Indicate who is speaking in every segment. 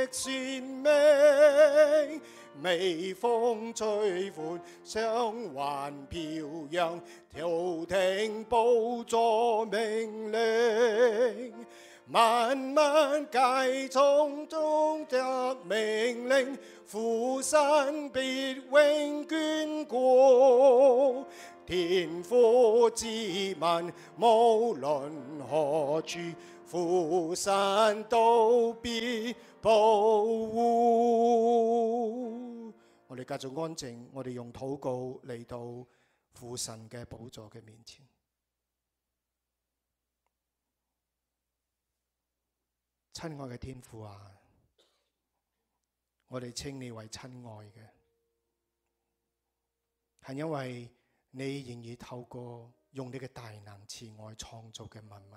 Speaker 1: 旋鳴，微風吹歡，上環飄揚，調停寶座命令。萬民皆從中得命令，父神必永眷顧。天父之民無論何處，父神都必保護。我哋繼續安靜，我哋用禱告嚟到父神嘅寶座嘅面前。親愛嘅天父啊，我哋稱你為親愛嘅，係因為你仍然透過用你嘅大能慈愛創造嘅萬物，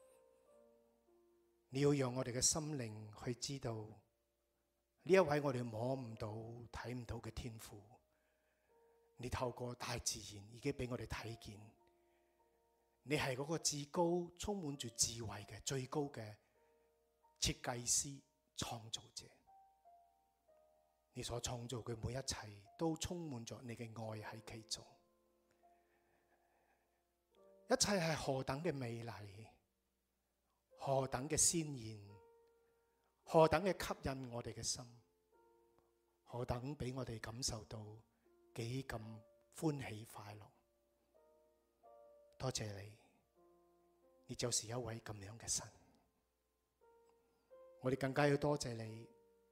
Speaker 1: 你要讓我哋嘅心靈去知道呢一位我哋摸唔到睇唔到嘅天父，你透過大自然已經俾我哋睇見，你係嗰個至高充滿住智慧嘅最高嘅設計師創造者，你所創造嘅每一切都充滿咗你嘅愛喺其中，一切係何等嘅美麗，何等嘅鮮豔，何等嘅吸引我哋嘅心，何等俾我哋感受到幾咁歡喜快樂。多謝你，你就是一位咁樣嘅神。我哋更加要多謝你。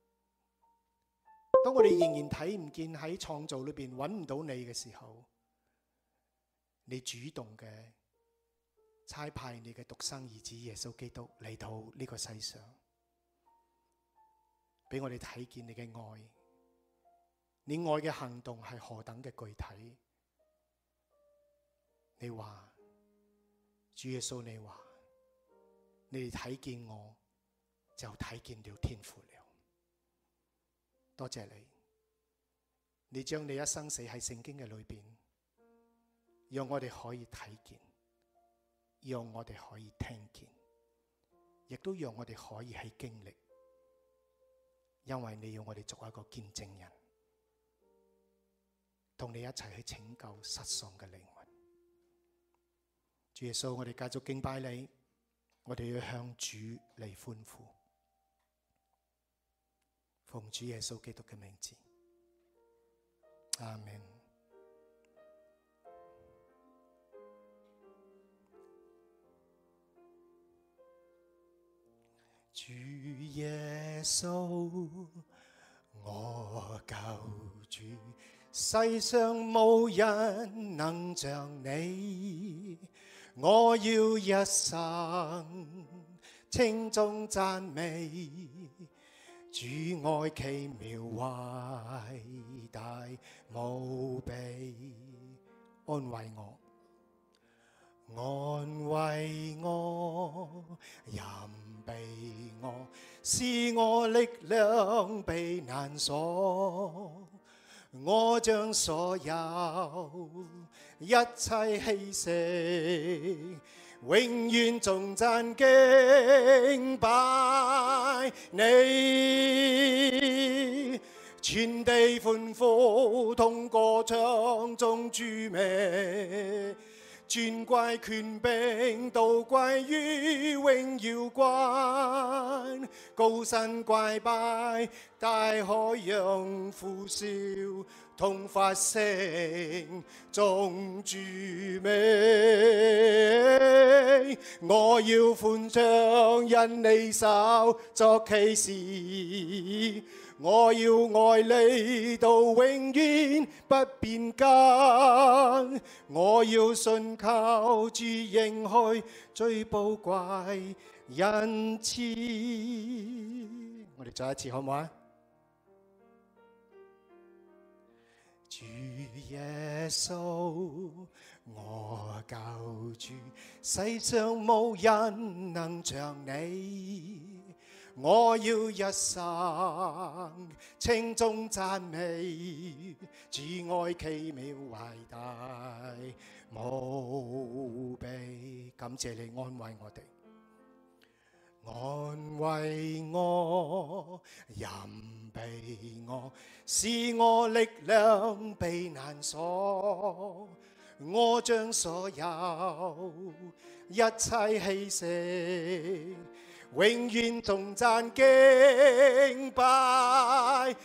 Speaker 1: 當我哋仍然睇唔見喺創造裏邊揾唔到你嘅時候，你主動嘅差派你嘅獨生兒子耶穌基督嚟到呢個世上，俾我哋睇見你嘅愛，你愛嘅行動係何等嘅具體。你話，主耶穌，你話，你哋睇見我就睇見了天父了。多謝你，你將你一生死喺聖經嘅裏邊，讓我哋可以睇見，讓我哋可以聽見，亦都讓我哋可以去經歷，因為你要我哋做一個見證人，同你一齊去拯救失喪嘅靈魂。主耶穌，我哋繼續敬拜你，我哋要向主嚟歡呼。奉主耶穌基督嘅名字，阿們。主耶穌，我救主，世上無人能像你，我要一生稱頌讚美。主愛奇妙偉大無比，安慰我，安慰我，蔭庇我，使我力量避難所。我將所有一切犧牲，永遠頌讚敬拜你，全地歡呼同歌唱頌主名，尊貴權柄都歸於榮耀冠，高山跪拜大海洋呼嘯，同發聲頌主名。我要歡唱因你手作奇事，我要愛你到永遠不變更，我要信靠主應許最寶貴恩賜。我哋再一次好唔好啊？主耶穌，我救主，世上無人能像你，我要一生稱頌讚美，主愛奇妙偉大無比。感謝你安慰我哋， 安慰我，任庇我，使我力量避難所。我將所有一切犧牲，永遠頌讚敬拜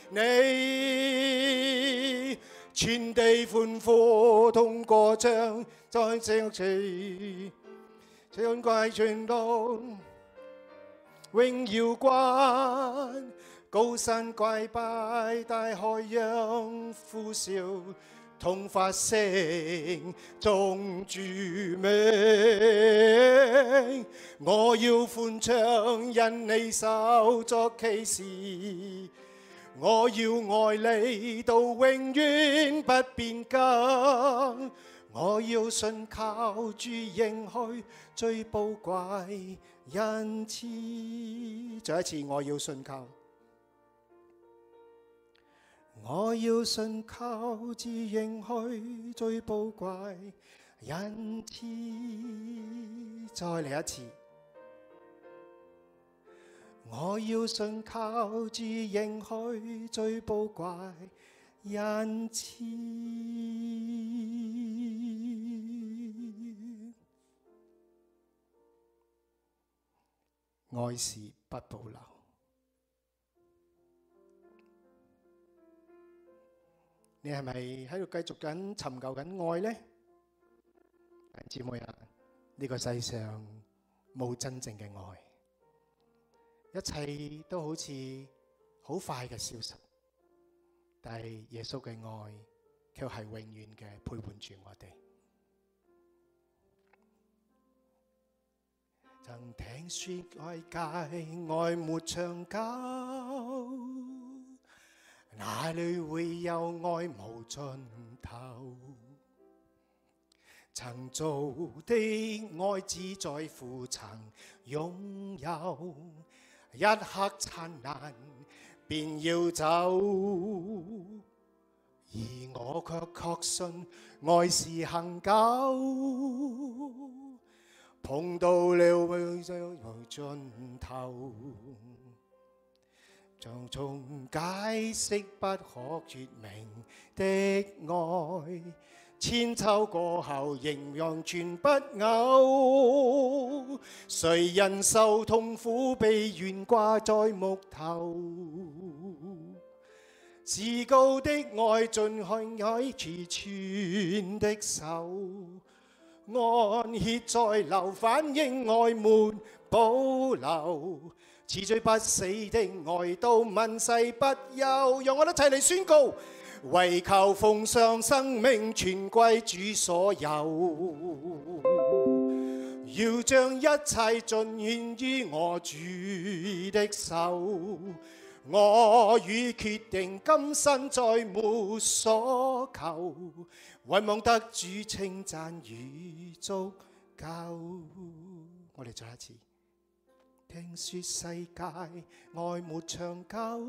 Speaker 1: 你，全地歡呼同歌唱，在這曲唱歸傳道，榮耀關，高山跪拜，大海洋呼嘯，同發聲頌主名。我要歡唱，因你手作奇事，我要愛你到永遠不變更。我要信靠主應許最寶貴恩賜。再一次，我要信靠，我要信靠主應許最寶貴恩賜。再嚟一次，我要信靠主應許最寶貴恩賜。愛是不保留。你係咪喺度繼續緊尋求緊愛呢？姊妹啊，呢個世上冇真正嘅愛，一切都好似好快嘅消失，但係耶穌嘅愛卻係永遠嘅陪伴住我哋。曾聽說愛界愛沒長久，哪裏會有愛無盡頭？曾做的愛只在乎曾擁有，一刻燦爛便要走，而我卻確信愛是恆久，碰到了永生盡頭，像從解釋不可説明的愛，千秋過後仍然全不朽。誰人受痛苦被懸掛在木頭，至高的愛盡向海處存的手，安歇在流，反映愛沒保留，似最不死的愛到問世不休。讓我哋一齊嚟宣告，唯求奉上生命全歸主所有，要將一切盡獻於我主的手。我已決定今生再沒所求，唯望得主稱讚與足夠。我哋再一次，聽說世界愛沒長久，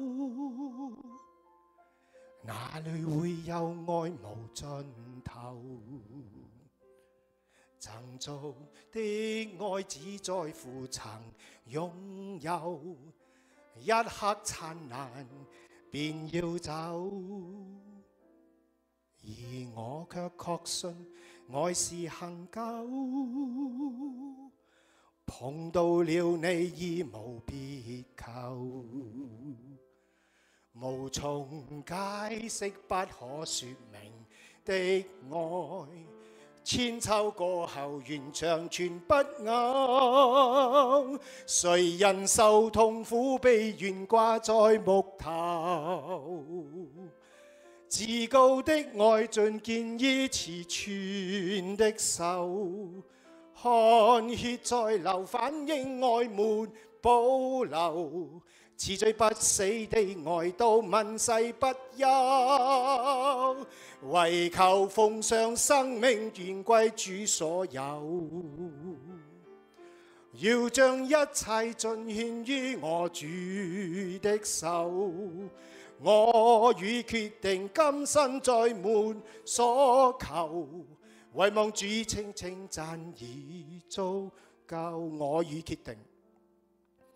Speaker 1: 哪裏會有愛無盡頭？曾做的愛只在乎曾擁有，一刻燦爛便要走，而我卻確信愛是恆久，碰到了你已無別求，無從解釋不可説明的愛，千秋過後原長存不朽。誰人受痛苦被懸掛在木頭，至高的愛盡見於慈存的手，看血在流，反映愛沒保留，似最不死的愛到問世不休，唯求奉上生命全歸主所有，要將一切盡獻於我主的手。我已決定今生再沒所求，唯望主稱讚已足夠。我已決定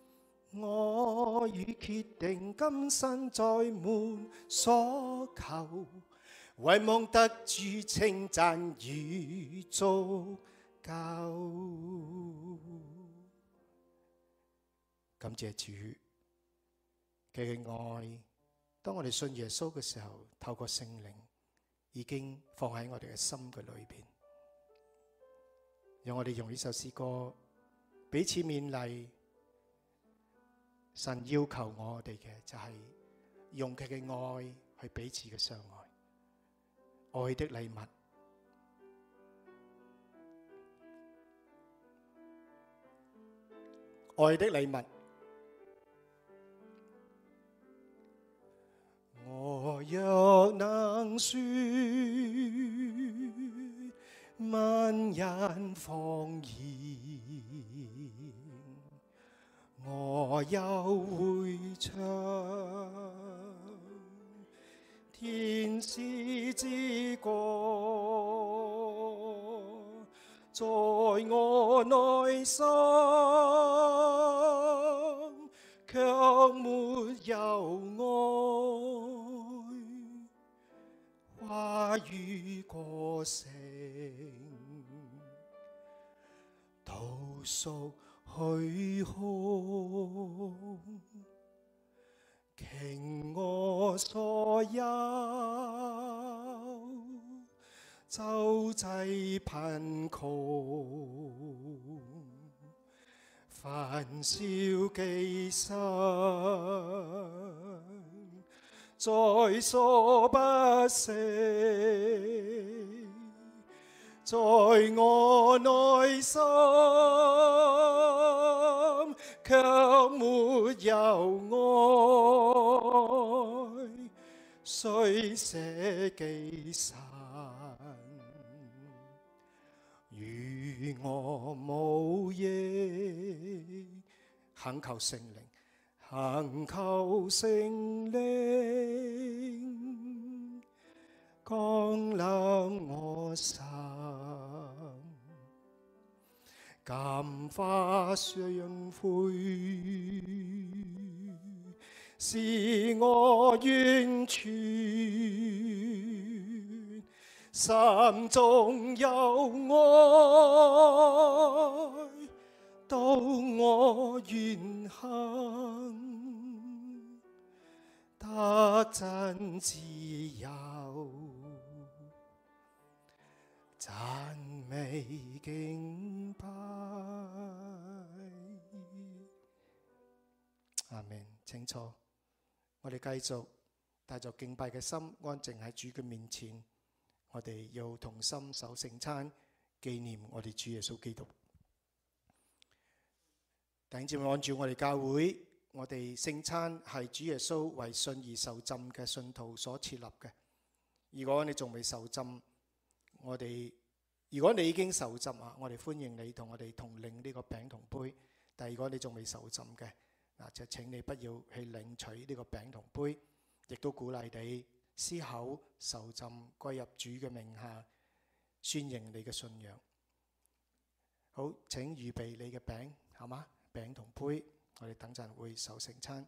Speaker 1: 我已決定今生再沒所求，唯望得主稱讚與足夠。感謝主嘅愛，當我哋信耶穌嘅時候，透過聖靈已經放喺我哋嘅心嘅裏邊。讓我哋用呢首詩歌彼此勉勵。神要求我哋嘅就係用佢嘅愛去彼此嘅相愛，愛的禮物。愛的禮物，我若能說萬人謊言，我又會唱天使之歌，在我內心卻沒有愛，話語歌聲都屬虛空，傾我所有，周濟貧窮，焚燒己身，在所不惜，在我內心卻沒有愛，雖捨己身，與我無益。懇求聖靈，懇求聖靈降臨我心，感化雙悔，使我完全，心中有愛，到我願行，得真自由，讚美敬拜。阿們。請坐，我哋繼續帶着敬拜嘅心，安靜喺主嘅面前。我哋要同心守聖餐，紀念我哋主耶穌基督。弟兄姊妹，按照我哋教會，我哋聖餐係主耶穌為信而受浸嘅信徒所設立嘅。如果你仲未受浸，如果你已經受浸啊，我哋歡迎你同我哋同領呢個餅同杯。但如果你仲未受浸嘅，就請你不要去領取呢個餅同杯，亦都鼓勵你思考受浸歸入主嘅名下，宣認你嘅信仰。好，請預備你嘅餅，好嗎？餅同杯，我哋等陣會守聖餐。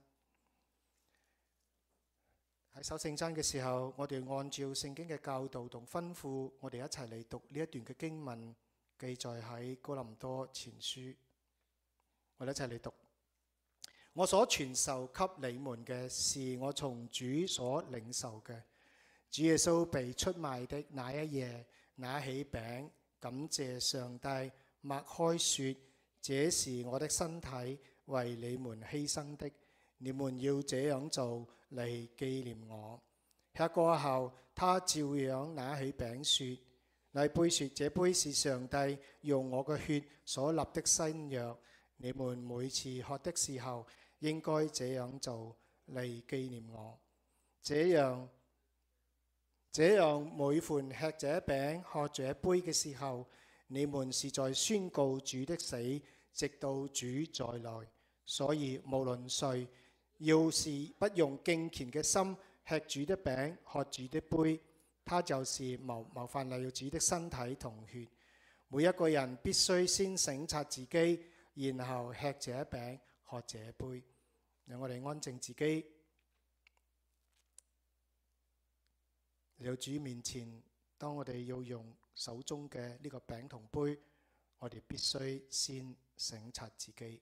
Speaker 1: 喺守聖餐嘅時候，我哋按照聖經嘅教導同吩咐，我哋一齊嚟讀呢一段嘅經文，記載喺哥林多前書。我哋一齊嚟讀。我所傳授給你們嘅，是我從主所領受嘅。主耶穌被出賣的那一夜，拿起餅，感謝上帝，擘開說：這是我的身體，為你們犧牲的，你們要這樣做嚟紀念我。吃過後，他照樣拿起餅說：那杯說，這杯是上帝用我嘅血所立的新約，你們每次喝的時候，應該這樣做嚟紀念我。這樣每逢吃這餅喝這杯嘅時候，你們是在宣告主的死，直到主再來。所以無論誰要是不用敬虔嘅心吃主的餅喝主的杯，他就是冒犯了主的身體同血。每一個人必須先省察自己，然後吃這餅喝這杯。 讓我哋安靜自己，嚟到主面前。當我哋要用手中嘅呢個餅同杯，我哋必須先省察自己。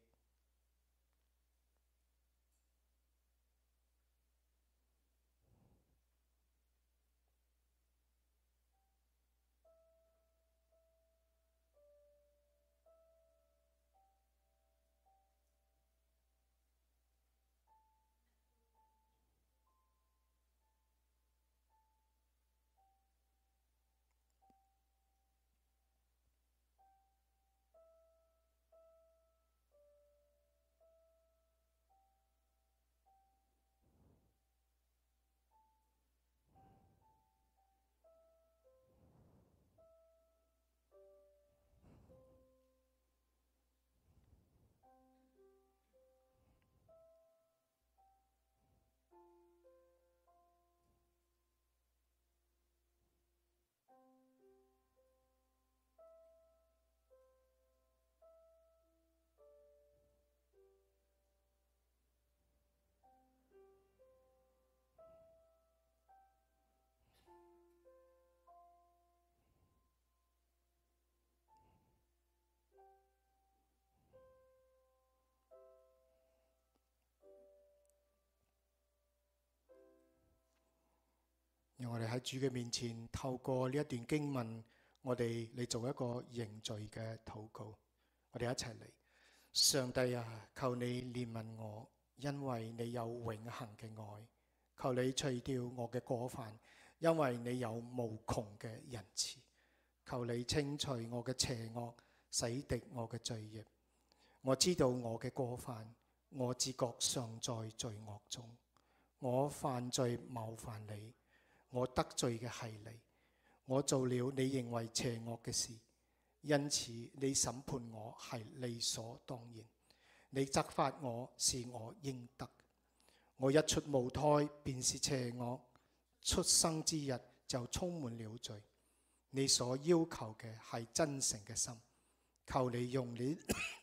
Speaker 1: 讓我哋喺主嘅面前，透過呢一段經文，我哋嚟做一個認罪嘅禱告。我哋一齊嚟。上帝啊，求你憐憫我，因為你有永恆嘅愛。求你除掉我嘅過犯，因為你有無窮嘅仁慈。求你清除我嘅邪惡，洗滌我嘅罪孽。我知道我嘅過犯，我自覺尚在罪惡中。我犯罪冒犯你，我得罪嘅係你，我做了你認為邪惡嘅事，因此你審判我係理所當然，你責罰我是我應得。我一出母胎便是邪惡，出生之日就充滿了罪。你所要求嘅係真誠嘅心，求你用你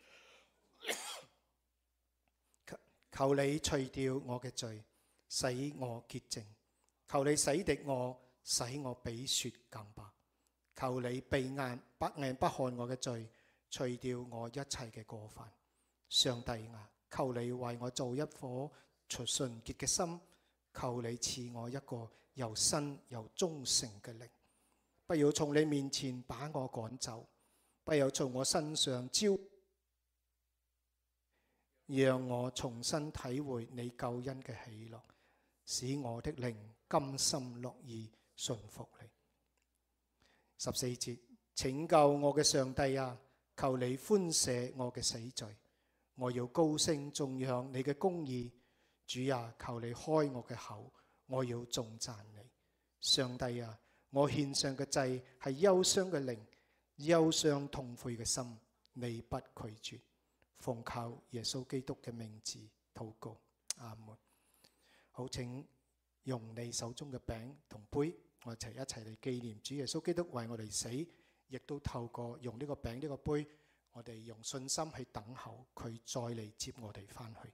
Speaker 1: 求你除掉我嘅罪，使我潔淨。求你洗滌我，使我比雪更白。求你不眼不看我嘅罪，除掉我一切嘅過犯。上帝啊，求你為我做一顆純潔嘅心，求你賜我一個又新又忠誠嘅靈。不要從你面前把我趕走，不要從我身上招，讓我重新體會你救恩嘅喜樂，使我的靈甘心樂意順服你。14節，拯救我嘅上帝啊，求你寬赦我嘅死罪，我要高聲頌揚你嘅公義。主啊，求你開我嘅口，我要頌讚你。上帝啊，我獻上嘅祭係憂傷嘅靈，憂傷痛悔嘅心，你不拒絕。奉靠耶穌基督嘅名字禱告，阿門。好，請用你手中嘅餅同杯，我一齊嚟紀念主耶穌基督為我哋死，亦都透過用呢個餅呢個杯，我哋用信心去等候佢再嚟接我哋翻去。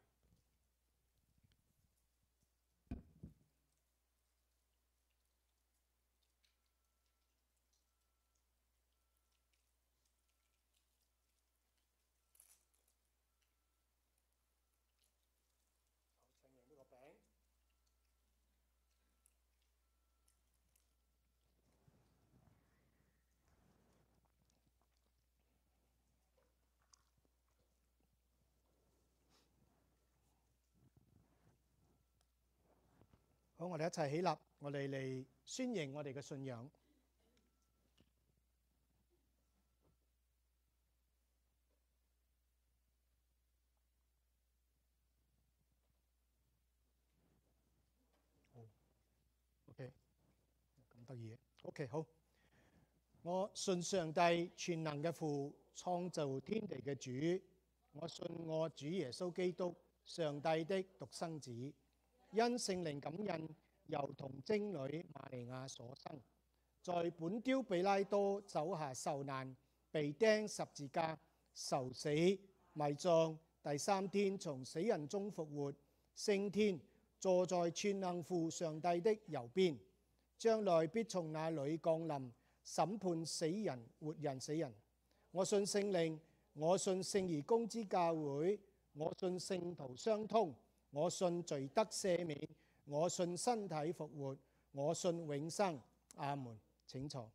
Speaker 1: 好，我哋一齊起立，我哋嚟宣認我哋嘅信仰。OK， 咁得意嘅。OK， 好。我信上帝全能嘅父，創造天地嘅主。我信我主耶穌基督，上帝的獨生子，因聖靈感孕，由童貞女瑪利亞所生，在本丟彼拉多手下受難，被釘十字架，受死，埋葬，第三天從死人中復活， 升天，坐在全能父上帝的右邊，將來必從那裏降臨，審判死人、活人、死人。我信聖靈，我信聖而公之教會，我信聖徒相通，我信罪得赦免，我信身體復活，我信永生。阿門。請坐。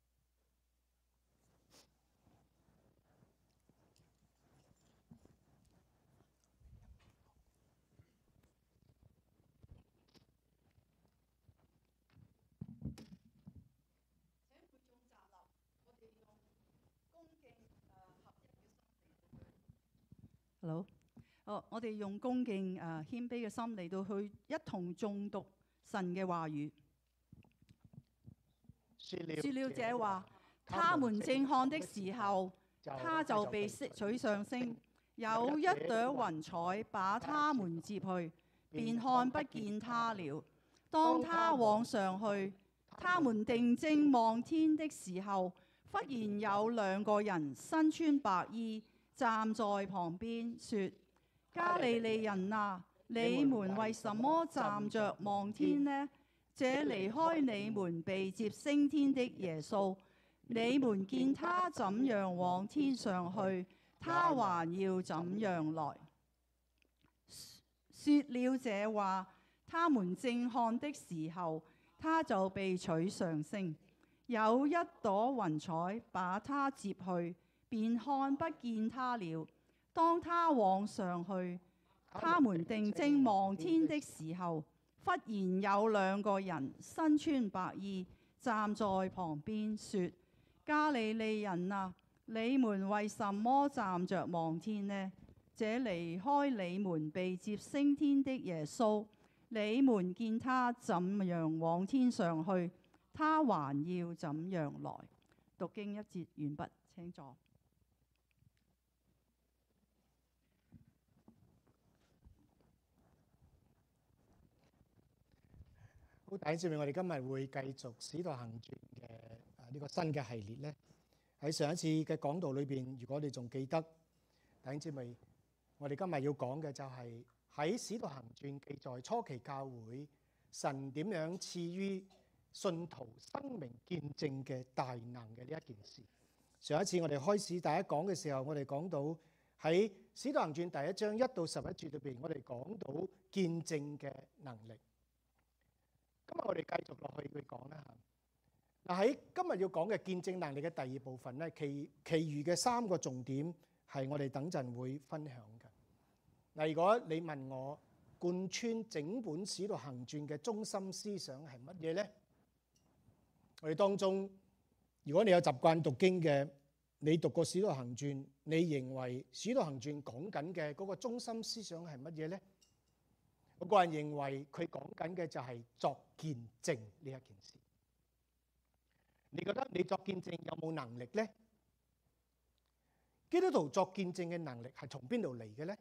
Speaker 2: Hello，我哋用恭敬謙卑嘅心嚟到去一同誦讀神嘅話語。説了這話，他們正看的時候，他就被取上升，有一朵雲彩把他們接去，便看不見他了。當他往上去，他們定睛望天的時候，忽然有兩個人身穿白衣站在旁邊，說：加利利人啊，你們為什麼站着望天呢？這離開你們被接升天的耶穌，你們見他怎樣往天上去，他還要怎樣來。說了這話，他們正看的時候，他就被取上升，有一朵雲彩把他接去，便看不見他了。當他往上去，他們定睛望天的時候，忽然有兩個人身穿白衣站在旁邊，說：加利利人啊，你們為什麼站着望天呢？這離開你們被接升天的耶穌，你們見他怎樣往天上去，他還要怎樣來。讀經一節完畢，請坐。
Speaker 1: 好，弟兄姊妹，我哋今日會繼續《使徒行傳》嘅呢個新嘅系列咧。喺上一次嘅講道裏邊，如果你仲記得，弟兄姊妹，我哋今日要講嘅就係喺《使徒行傳》記載初期教會神點樣賜予信徒生命見證嘅大能嘅呢一件事。上一次我哋開始第一講嘅時候，我哋講到喺《使徒行傳》第1章1到11節裏邊，我哋講到見證嘅能力。今日我哋繼續落去去講啦嚇。嗱，喺今日要講嘅見證能力嘅第二部分咧，其餘嘅3個重點係我哋等陣會分享嘅。嗱，如果你問我貫穿整本《使徒行傳》嘅中心思想係乜嘢咧？我哋當中，如果你有習慣讀經嘅，你讀過《使徒行傳》，你認為《使徒行傳》講緊嘅嗰個中心思想係乜嘢咧？我個人認為佢講緊嘅就係作見證呢一件事。你覺得你作見證有冇能力呢？基督徒作見證嘅能力係從邊度嚟嘅呢？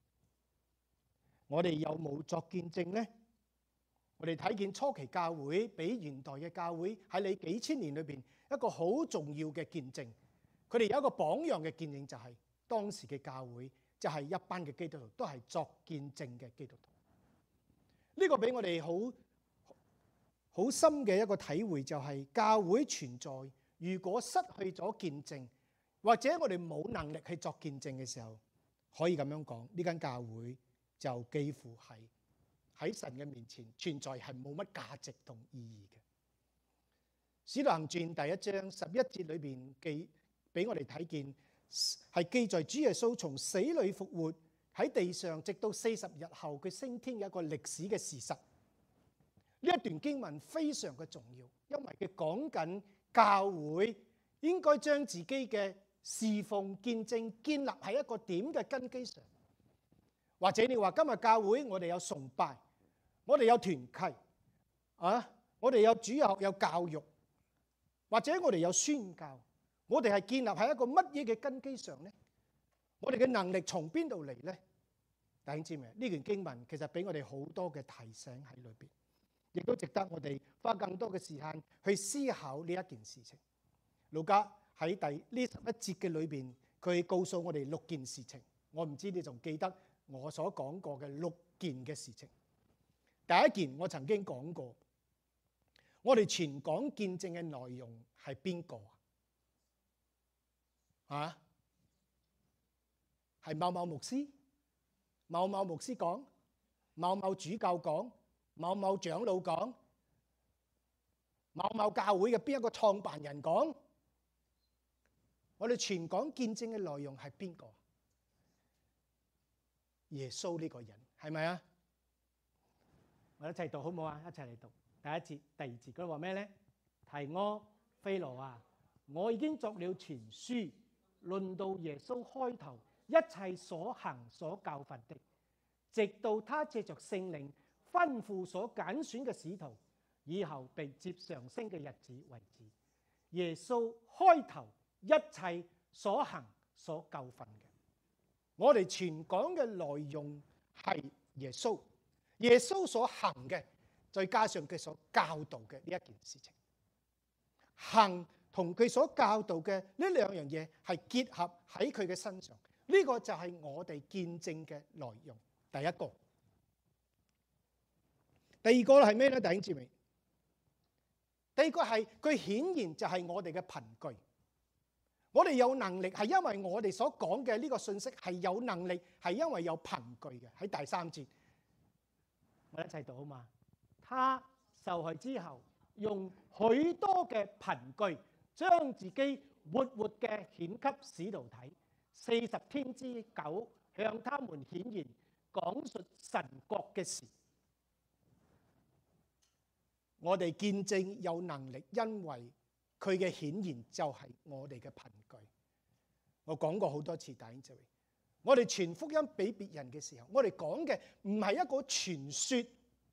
Speaker 1: 我哋有冇作見證呢？我哋睇見初期教會比現代嘅教會喺你幾千年裏邊一個好重要嘅見證。佢哋有一個榜樣嘅見證，就係當時嘅教會就係一班嘅基督徒都係作見證嘅基督徒。呢個俾我哋好深嘅一個體會，就係教會存在，如果失去咗見證，或者我哋冇能力去作見證嘅時候，可以咁樣講，呢間教會就幾乎係喺神嘅面前存在係冇乜價值同意義嘅。使徒行傳第1章11節裏邊記俾我哋睇見，係記載主耶穌從死裏復活，喺地上直到40日後佢升天嘅一個歷史嘅事實。呢一段經文非常嘅重要，因為佢講緊教會應該將自己嘅侍奉見證建立喺一個點嘅根基上。或者你話今日教會我哋有崇拜，我哋有團契我哋有主日學有教育，或者我哋有宣教，我哋係建立喺一個乜嘢嘅根基上呢？我哋嘅能力從邊度嚟呢？弟兄姊妹，呢段經文其實俾我哋好多嘅提醒喺裏邊，亦都值得我哋花更多嘅時間去思考呢一件事情。路加喺呢11節嘅裏邊，佢告訴我哋6件事情。我唔知你仲記得我所講過嘅6 件嘅事情。第一件我曾經講過，我哋全港見證嘅內容係邊個啊？係某某牧師、某某牧師講、某某主教講、某某長老講、某某教會嘅邊一個創辦人講？我哋全港見證嘅內容係邊個？耶穌呢個人係咪啊？我哋一齊讀好唔好啊？一齊嚟讀第一節、第二節。佢話咩咧？提阿非羅啊，我已經作了全書，論到耶穌開頭一切所行所教訓的，直到他借着聖靈吩咐所揀選嘅使徒，以後被接上升嘅日子為止。耶穌開頭一切所行所教訓嘅，我哋全講嘅內容係耶穌。耶穌所行嘅，再加上佢所教導嘅呢一件事情，行同佢所教導嘅呢兩樣嘢係結合喺佢嘅身上，呢個就係我哋見證嘅內容。第一個，第二個係咩咧？弟兄姊妹，第二個係佢顯然就係我哋嘅憑據。我哋有能力係因為我哋所講嘅呢個信息係有能力，係因為有憑據嘅。喺第三節。我哋一齊讀好嘛？他受害之後，用許多嘅憑據，將自己活活嘅顯給使徒睇。40天之久，向他們顯現，講述神國嘅事。我哋見證有能力，因為佢嘅顯現就係我哋嘅憑據。我講過好多次，弟兄姊妹。我哋傳福音俾別人嘅時候，我哋講嘅唔係一個傳說，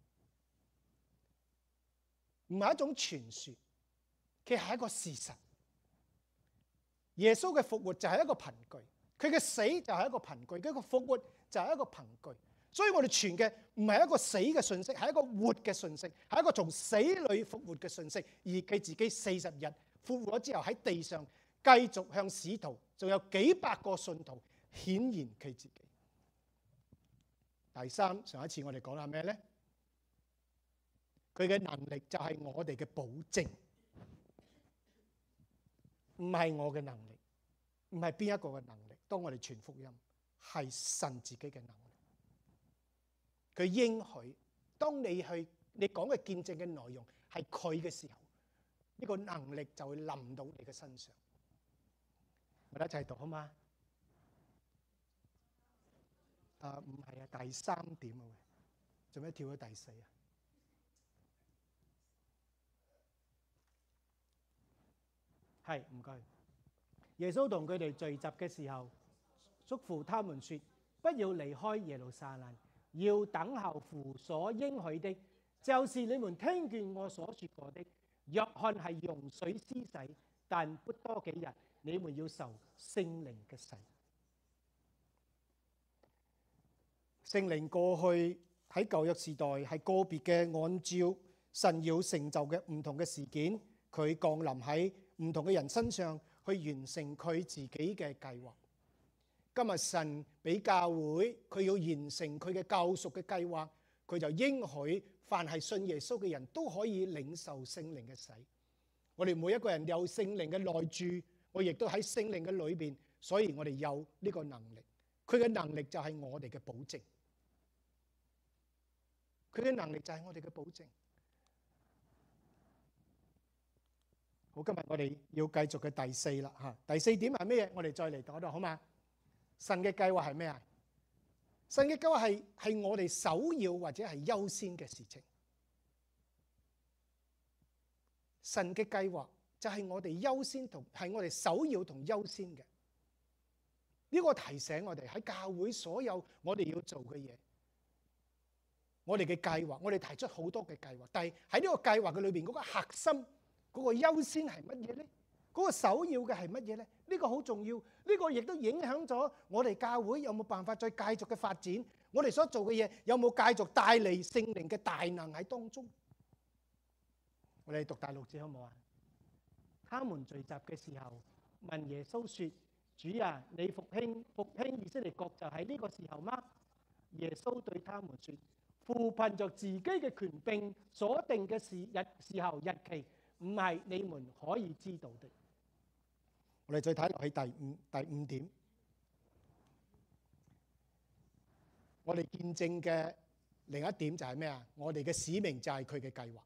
Speaker 1: 唔係一種傳說，佢係一個事實。耶穌嘅復活就係一個憑據，佢嘅死就係一個憑據，佢嘅復活就係一個憑據。所以我哋傳嘅唔係一個死嘅信息，係一個活嘅信息，係一個從死裏復活嘅信息。而佢自己40日復活咗之後喺地上繼續向使徒，仲有幾百個信徒顯現佢自己。第三，上一次我哋講下咩咧？佢嘅能力就係我哋嘅保證，唔係我嘅能力，唔係邊一個嘅能力。當我哋傳福音，係神自己嘅能力。佢應許，當你講嘅見證嘅內容係佢嘅時候，呢個能力就會臨到你嘅身上。我哋一齊讀好嗎？唔係啊，第3點啊，做咩跳咗第4啊？係，唔該。耶穌同佢哋聚集嘅時候，囑咐他們說：不要離開耶路撒冷，要等候父所應許的，就是你們聽見我所說過的。約翰係用水施洗，但不多幾日，你們要受聖靈嘅洗。聖靈過去喺舊約時代係個別嘅，按照神要成就嘅唔同嘅事件，佢降臨喺唔同嘅人身上，去完成佢自己嘅計劃。今日神俾教會，佢要完成佢嘅救贖嘅計劃，佢就應許凡係信耶穌嘅人都可以領受聖靈嘅洗。我哋每一個人有聖靈嘅內住，我亦都喺聖靈嘅裏邊，所以我哋有呢個能力。佢嘅能力就係我哋嘅保證。佢嘅能力就係我哋嘅保證。好，今日我哋要繼續嘅第4啦嚇。第4點係咩嘢？我哋再嚟講到好嘛？神嘅計劃係咩啊？神嘅計劃係我哋首要或者係優先嘅事情。神嘅計劃就係我哋優先同係我哋首要同優先嘅。呢個提醒我哋喺教會所有我哋要做嘅嘢。我哋嘅計劃，我哋提出好多嘅計劃，但係喺呢個計劃嘅裏邊，嗰個核心、嗰個優先係乜嘢咧？嗰個首要嘅係乜嘢咧？呢個好重要，呢個亦都影響咗我哋教會有冇辦法再繼續嘅發展。我哋所做嘅嘢有冇繼續帶嚟聖靈嘅大能喺當中？我哋讀第6節好唔好啊？他們聚集嘅時候，問耶穌說：主啊，你復興以色列國就喺呢個時候嗎？
Speaker 3: 耶穌對他們說：父憑着自己嘅權柄所定嘅時候日期，唔係你們可以知道的。
Speaker 1: 我哋再睇落去第五點，我哋見證嘅另一點就係咩啊？我哋嘅使命就係佢嘅計劃。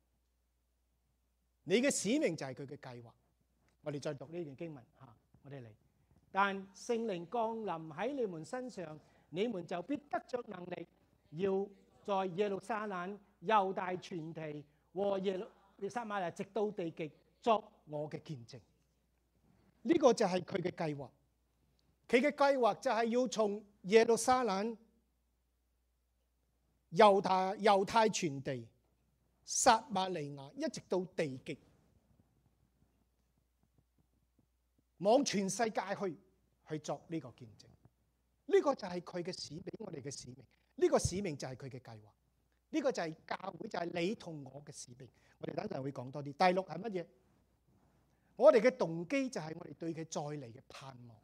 Speaker 1: 你嘅使命就係佢嘅計劃。我哋再讀呢段經文嚇，我哋嚟。但聖靈降臨喺你們身上，你們就必得着能力，要在耶路撒冷、猶大全地和耶路撒瑪利亞直到地極作我嘅見證。 呢個就係佢嘅計劃。佢嘅計劃就係要從耶路撒冷、猶太全地、撒瑪利亞一直到地極，往全世界去作呢個見證。呢個就係佢嘅使命，我哋嘅使命。呢個使命就係佢嘅計劃。呢個就係教會，就係你同我嘅使命。我哋等陣會講多啲。第六係乜嘢？我哋嘅動機就係我哋對佢再嚟嘅盼望。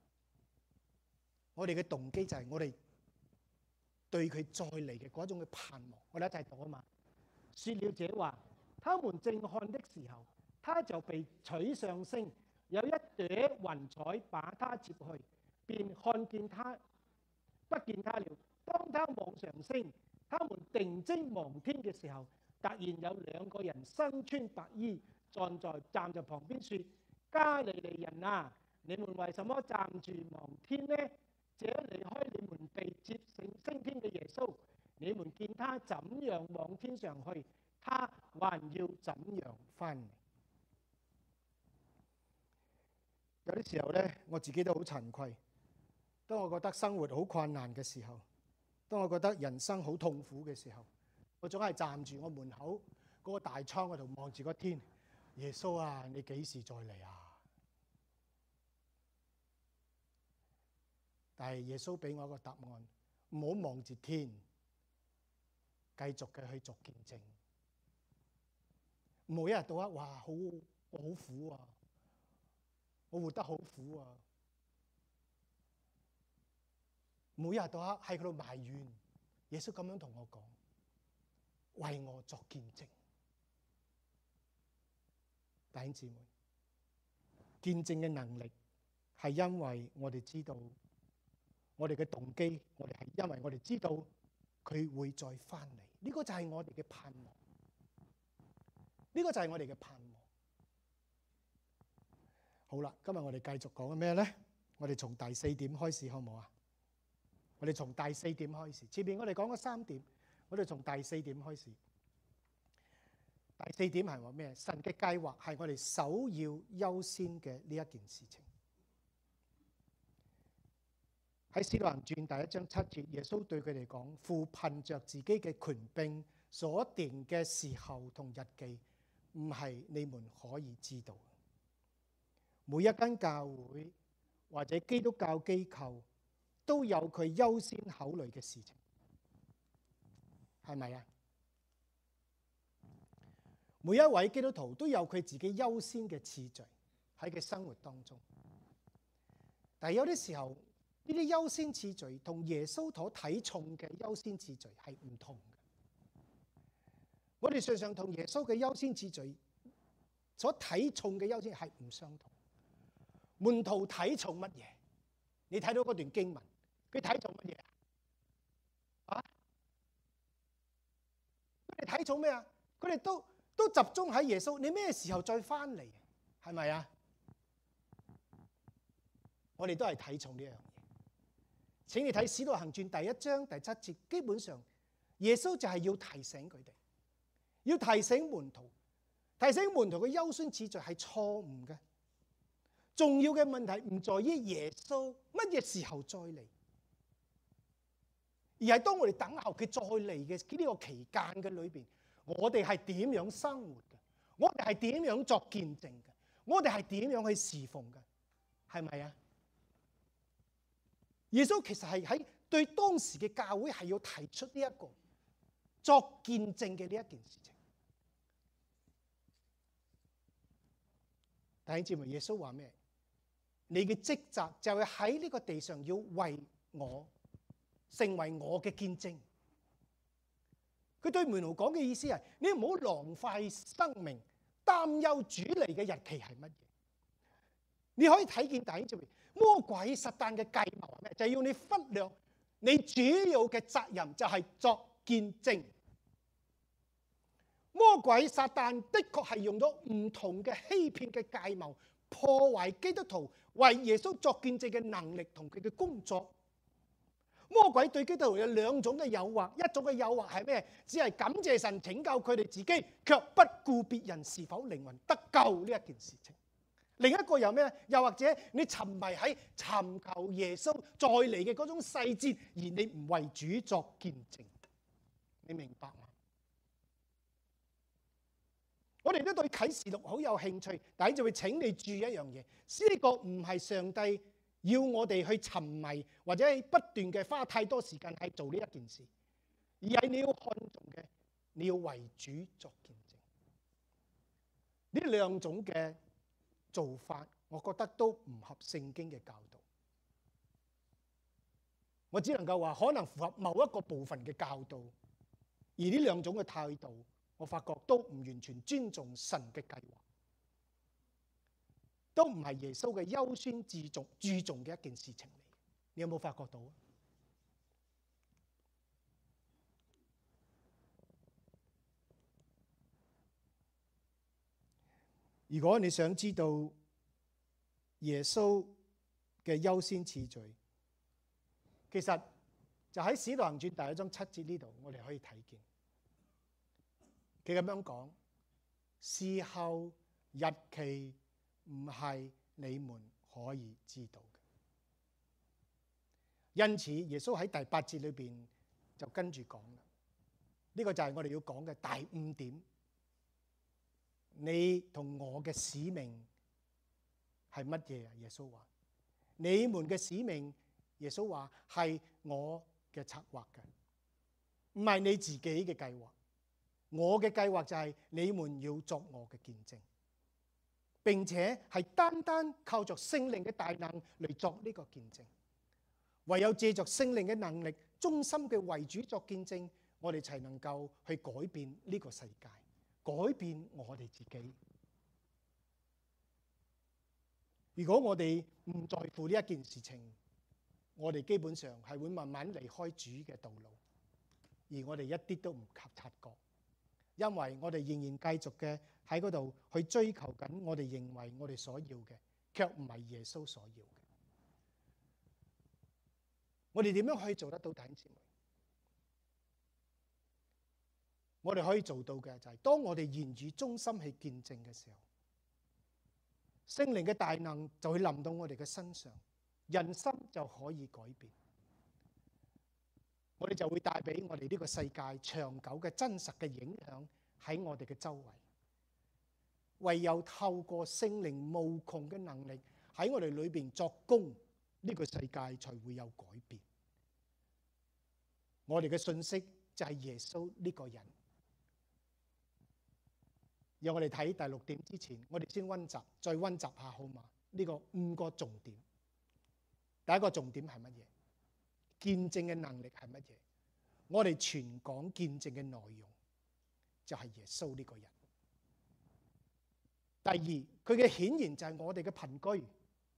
Speaker 1: 我哋嘅動機就係我哋對佢再嚟嘅嗰種嘅盼望。我哋一齊讀啊嘛。說了這話，他們正看的時候，他就被取上升，有一朵雲彩把他接去，便看見他，不見他了。當他往上升，他們定睛望天嘅時候，突然有兩個人身穿白衣站在旁邊說：加利利人啊，你們為什麼站住望天呢？這離開你們被接升天嘅耶穌，你們見他怎樣往天上去，他還要怎樣翻嚟。 有啲時候咧，我自己都好慚愧。當我覺得生活好困難嘅時候，當我覺得人生好痛苦嘅時候，我總係站住我門口嗰個大窗嗰度望住個天。耶穌啊，你幾時再嚟啊？但係耶穌俾我一個答案：唔好望住天，繼續嘅去作見證。唔好一日到黑哇，我好苦啊，我活得好苦啊。每日到黑喺嗰度埋怨。耶穌咁樣同我講：為我作見證。弟兄姊妹，見證嘅能力係因為我哋知道我哋嘅動機，我哋係因為我哋知道佢會再翻嚟。呢個就係我哋嘅盼望。呢個就係我哋嘅盼望。好啦，今日我哋繼續講緊咩咧？我哋從第四點開始好唔好啊？我哋從第四點開始。前面我哋講咗三點，我哋從第四點開始。第四點係話咩？神嘅計劃係我哋首要優先嘅呢一件事情。喺《使徒行傳》第一章7節，耶穌對佢哋講：父憑着自己嘅權柄所定嘅時候同日期，唔係你們可以知道。每一間教會或者基督教機構都有佢優先考慮嘅事情，係咪啊？每一位基督徒都有佢自己優先嘅次序喺佢生活當中，但係有啲時候呢啲優先次序同耶穌所睇重嘅優先次序係唔同嘅。我哋常常同耶穌嘅優先次序所睇重嘅優先係唔相同。門徒睇重乜嘢？你睇到嗰段經文，佢睇重乜嘢啊？佢哋睇重咩啊？佢哋都集中喺耶穌，你咩時候再翻嚟？係咪啊？我哋都係睇重呢樣嘢。請你睇《使徒行傳》第一章第7節，基本上耶穌就係要提醒佢哋，要提醒門徒嘅優先次序係錯誤嘅。重要嘅問題唔在於耶穌乜嘢時候再嚟，而係當我哋等候佢再嚟嘅呢個期間嘅裏邊，我哋係點樣生活嘅？我哋係點樣作見證嘅？我哋係點樣去侍奉嘅？係咪啊？耶穌其實係喺對當時嘅教會係要提出呢一個作見證嘅呢一件事情。弟兄姊妹，耶穌話咩？你嘅職責就係喺呢個地上要為我
Speaker 3: 成為我嘅見證。佢對門徒講嘅意思係：你唔好浪費生命，擔憂主嚟嘅日期係乜嘢。你可以睇見弟兄姊妹，魔鬼撒旦嘅計謀係咩？就係要你忽略你主要嘅責任，就係作見證。魔鬼撒旦的確係用咗唔同嘅欺騙嘅計謀，破壞基督徒為耶穌作見證嘅能力同佢嘅工作。魔鬼對基督徒有兩種嘅誘惑，一種嘅誘惑係咩？只係感謝神拯救佢哋自己，卻不顧別人是否靈魂得救呢一件事情。另一個又咩？又或者你沉迷喺尋求耶穌再嚟嘅嗰種細節，而你唔為主作見證。你明白嗎？我哋都對啟示錄好有興趣，但係就會請你注意一樣嘢，呢個唔係上帝要我哋去沉迷或者不斷嘅花太多時間喺做呢一件事，而係你要看重嘅，你要為主作見證。呢兩種嘅做法，我覺得都唔合聖經嘅教導。我只能夠話，可能符合某一個部分嘅教導，而呢兩種嘅態度，我發覺都唔完全尊重神嘅計劃，都唔係耶穌嘅優先注重嘅一件事情嚟。你有冇發覺到啊？如果你想知道耶穌嘅優先次序，其實就喺《使徒行傳》第1章7節呢度，我哋可以睇見。佢咁樣講：時候日期唔係你們可以知道嘅。因此，耶穌喺第8節裏邊就跟住講啦。呢個就係我哋要講嘅第5點。你同我嘅使命係乜嘢啊？耶穌話：你們嘅使命，耶穌話係我嘅策劃嘅，唔係你自己嘅計劃。我嘅計劃就係你們要作我嘅見證，並且係單單靠着聖靈嘅大能嚟作呢個見證。唯有借着聖靈嘅能力，忠心嘅為主作見證，我哋才能夠去改變呢個世界，改變我哋自己。如果我哋唔在乎呢一件事情，我哋基本上係會慢慢離開主嘅道路，而我哋一啲都唔察覺，因為我哋仍然繼續嘅喺嗰度去追求緊我哋認為我哋所要嘅，卻唔係耶穌所要嘅。我哋點樣可以做得到？弟兄姊妹，我哋可以做到嘅就係當我哋言語忠心去見證嘅時候，聖靈嘅大能就會臨到我哋嘅身上，人心就可以改變，我哋就會帶俾我哋呢個世界長久嘅真實嘅影響喺我哋嘅周圍。唯有透過聖靈無窮嘅能力喺我哋裏邊作工，呢個世界才會有改變。我哋嘅信息就係耶穌呢個人。讓我哋睇第6點之前，我哋先溫習，再溫習下好嘛？呢個5個重點。第一個重點係乜嘢？見證嘅能力係乜嘢？我哋全講見證嘅內容就係耶穌呢個人。第二，佢嘅顯現就係我哋嘅憑據，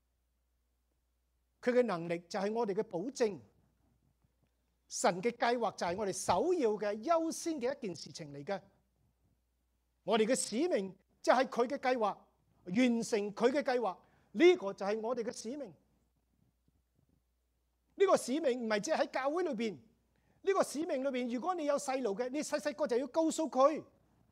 Speaker 3: 佢嘅能力就係我哋嘅保證。神嘅計劃就係我哋首要嘅優先嘅一件事情嚟嘅。我哋嘅使命就係佢嘅計劃，完成佢嘅計劃，呢個就係我哋嘅使命。呢個使命唔係只係喺教會裏邊，呢個使命裏邊，如果你有細路嘅，你細細個就要告訴佢，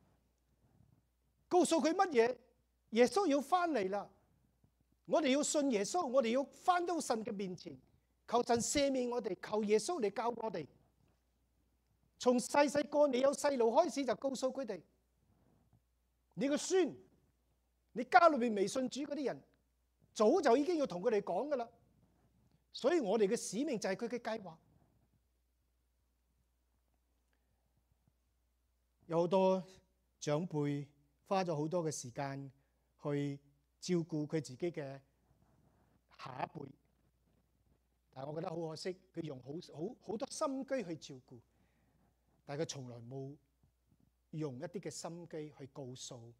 Speaker 3: 乜嘢？耶穌要翻嚟啦，我哋要信耶穌，我哋要翻到神嘅面前，求神赦免我哋，求耶穌嚟教我哋。從細細個你有細路開始就告訴佢哋。你個孫，你家裏邊未信主嗰啲人，早就已經要同佢哋講噶啦。所以我哋嘅使命就係佢嘅計劃。有好多長輩花咗好多嘅時間去照顧佢自己嘅下一輩， 但係我覺得好可惜，佢用好多心機去照顧，但係佢從來冇用一啲嘅心機去告訴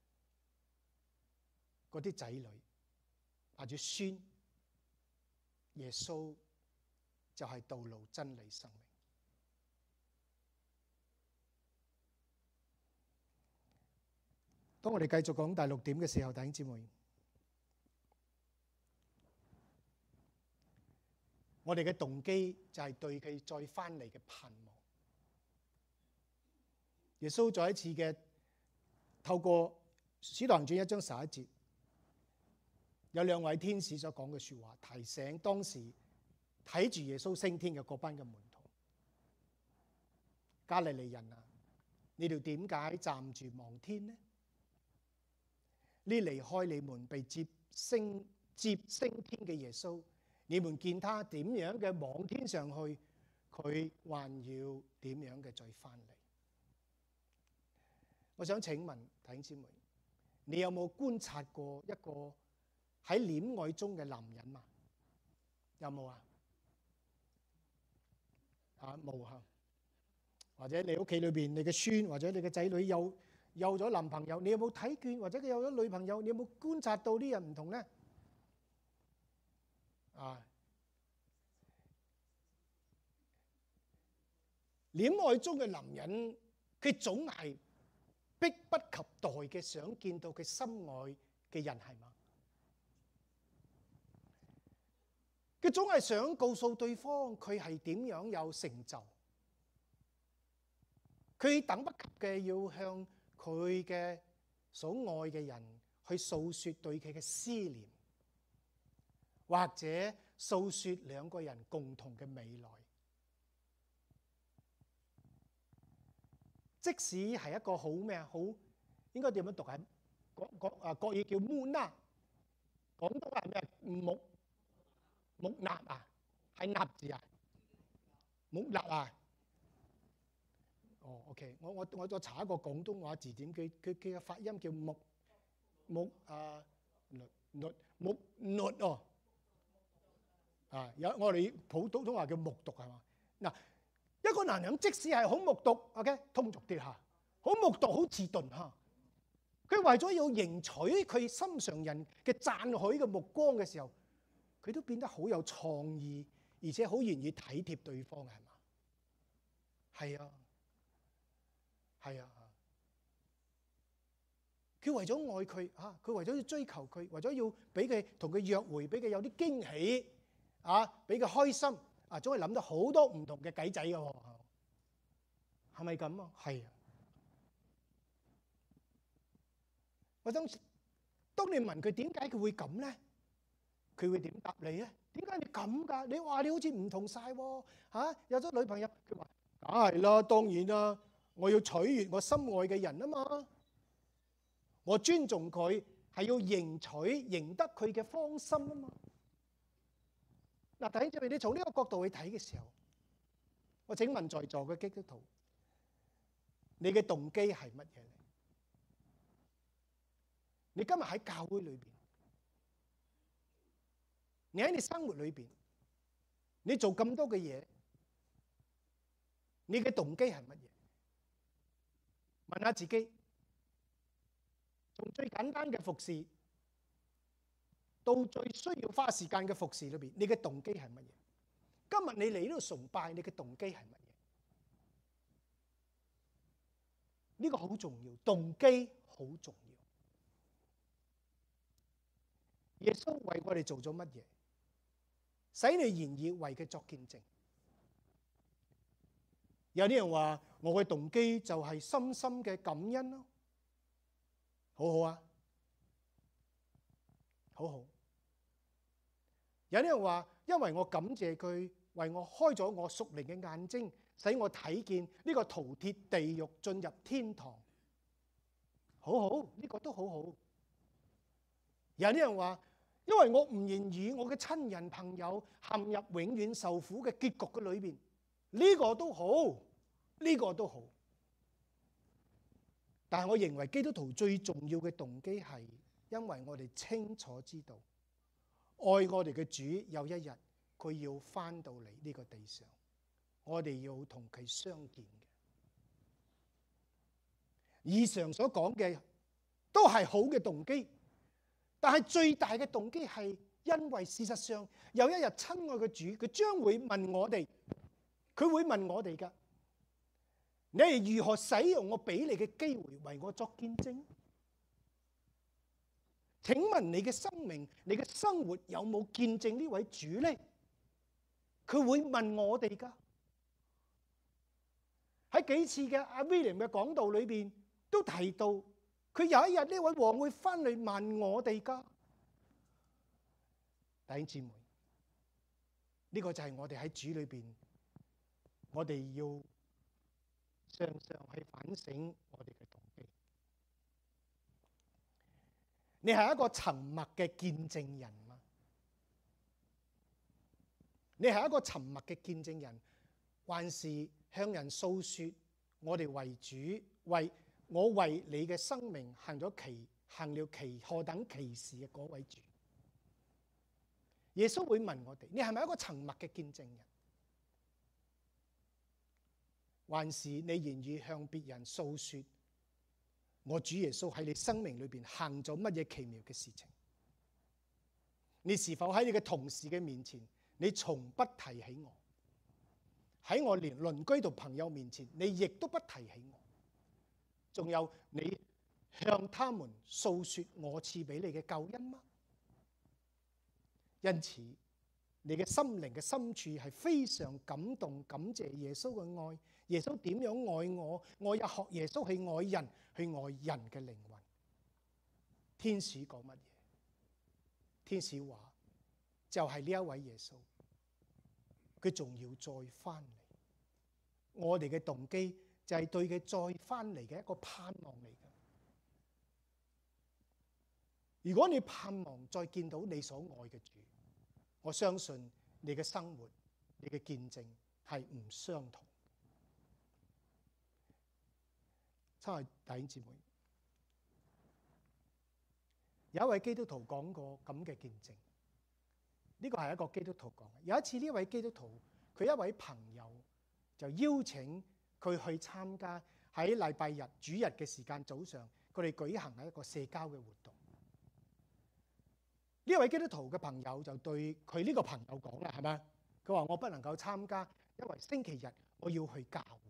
Speaker 3: 嗰啲仔女或者孫，耶穌就係道路、真理、生命。當我哋繼續講第6點嘅時候，弟兄姊妹，我哋嘅動機就係對佢再翻嚟嘅盼望。耶穌再一次嘅透過《使徒行傳》1章11節，有2位天使所講嘅說話，提醒當時睇住耶穌升天嘅嗰班嘅門徒：加利利人啊，你哋點解站住望天呢？呢離開你們被接升天嘅耶穌，你們見他點樣嘅往天上去，佢還要點樣嘅再翻嚟？我想請問弟兄姊妹，你有冇觀察過一個喺戀愛中嘅男人啊？有冇啊？冇嚇。或者你屋企裏邊，你嘅孫或者你嘅仔女有咗男朋友，你有冇睇見？或者佢有咗女朋友，你有冇觀察到啲人唔同呢？戀愛中嘅男人，佢總係迫不及待嘅想見到佢心愛嘅人，係嘛？佢總係想告訴對方佢係點樣有成就，佢等不及嘅要向佢嘅所愛嘅人去訴說對佢嘅思念，或者訴說兩個人共同嘅未來。即使係一個好咩啊，好應該點樣讀啊？國語叫木訥，廣東話係咩？木訥啊，係訥字啊，木訥啊。OK， 我再查一個廣東話字典，佢嘅發音叫木哦。有我哋普通話叫木讀係嘛？嗱。一個男人即使係好木獨 ，OK， 通俗啲嚇，好木獨，好遲鈍嚇。佢為咗要迎取佢心上人嘅讚許嘅目光嘅時候，佢都變得好有創意，而且好願意體貼對方，係嘛？係啊，係啊。佢為咗愛佢嚇，佢為咗要追求佢，為咗要俾佢同佢約會，俾佢有啲驚喜俾佢開心。總係諗到好多唔同嘅計仔嘅喎，係咪咁啊？係啊！我想當你問佢點解佢會咁咧，佢會點答你咧？點解你咁㗎？你話你好似唔同晒喎，有咗女朋友，佢話梗係啦，當然啦，我要取悅我心愛嘅人啊嘛，我尊重佢係要贏得佢嘅芳心啊嘛。嗱，弟兄姊妹，你從呢個角度去睇嘅時候，我請問在座嘅基督徒，你嘅動機係乜嘢咧？你今日喺教會裏邊，你喺你生活裏邊，你做咁多嘅嘢，你嘅動機係乜嘢？問下自己，從最簡單嘅服侍到最需要花時間嘅服侍裏邊，你嘅動機係乜嘢？今日你嚟呢度崇拜，你嘅動機係乜嘢？呢個好重要，動機好重要。耶穌為我哋做咗乜嘢？使你願意為佢作見證。有啲人話我嘅動機就係深深嘅感恩咯，好好啊，好好。有啲人話，因為我感謝佢為我開咗我屬靈嘅眼睛，使我睇見呢個逃脫地獄進入天堂，好好，呢個都好好。有啲人話，因為我唔願意我嘅親人朋友陷入永遠受苦嘅結局嘅裏邊，呢個都好，呢個都好。但係我認為基督徒最重要嘅動機係，因為我哋清楚知道，愛我哋嘅主有一日佢要翻到嚟呢個地上，我哋要同佢相見嘅。以上所講嘅都係好嘅動機，但係最大嘅動機係因為事實上有一日親愛嘅主，佢將會問我哋，佢會問我哋㗎，你係如何使用我俾你嘅機會為我作見證？請問你嘅生命、你嘅生活有冇見證呢位主呢？佢會問我哋㗎。喺幾次嘅阿 William 嘅講道裏邊都提到，佢有一日呢位王會翻嚟問我哋㗎。弟兄姊妹，呢個就係我哋喺主裏邊，我哋要常常去反省我哋嘅動機。你係一個沉默嘅見證人嗎？你係一個沉默嘅見證人，還是向人訴說我哋為主，為你嘅生命行了何等奇事嘅嗰位主？耶穌會問我哋：你係咪一個沉默嘅見證人？還是你願意向別人訴說我主耶穌喺你生命裏邊行咗乜嘢奇妙嘅事情？你是否喺你嘅同事嘅面前，你從不提起我？喺我連鄰居同朋友面前，你亦都不提起我？仲有你向他們訴說我賜俾你嘅救恩嗎？因此，你嘅心靈嘅深處係非常感動，感謝耶穌嘅愛。耶穌點樣愛我，我也學耶穌去愛人，去愛人嘅靈魂。天使講乜嘢？天使話就係呢一位耶穌，佢仲要再翻嚟。我哋嘅動機就係對佢再翻嚟嘅一個盼望嚟嘅。如果你盼望再見到你所愛嘅主，我相信你嘅生活、你嘅見證係唔相同。親愛弟兄姊妹，有一位基督徒講過咁嘅見證，呢個係一個基督徒講嘅。有一次呢位基督徒，佢一位朋友就邀請佢去參加喺禮拜日主日嘅時間早上，佢哋舉行一個社交嘅活動。呢位基督徒嘅朋友就對佢呢個朋友講啦，係咪？佢話我不能夠參加，因為星期日我要去教會。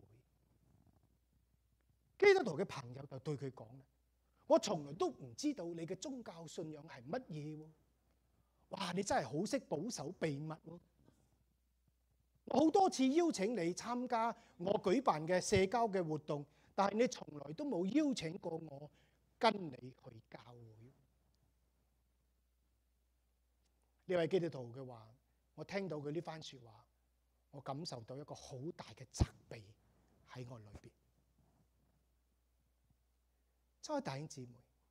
Speaker 3: 基督徒嘅朋友就對佢講啦：我從來都唔知道你嘅宗教信仰係乜嘢喎！哇，你真係好識保守秘密喎！我好多次邀請你參加我舉辦嘅社交嘅活動，但係你從來都冇邀請過我跟你去教會。呢位基督徒嘅話，我聽到佢呢番説話，我感受到一個好大嘅責備喺我裏邊。親愛弟兄姊妹，